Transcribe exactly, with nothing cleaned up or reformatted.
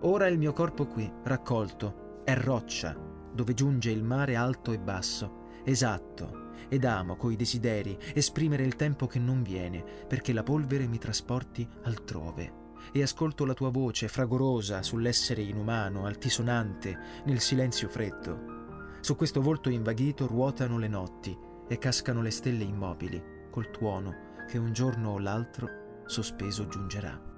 Ora il mio corpo qui, raccolto, è roccia, dove giunge il mare alto e basso, esatto, ed amo coi desideri esprimere il tempo che non viene, perché la polvere mi trasporti altrove. E ascolto la tua voce fragorosa sull'essere inumano, altisonante, nel silenzio freddo. Su questo volto invaghito ruotano le notti e cascano le stelle immobili, col tuono che un giorno o l'altro sospeso giungerà.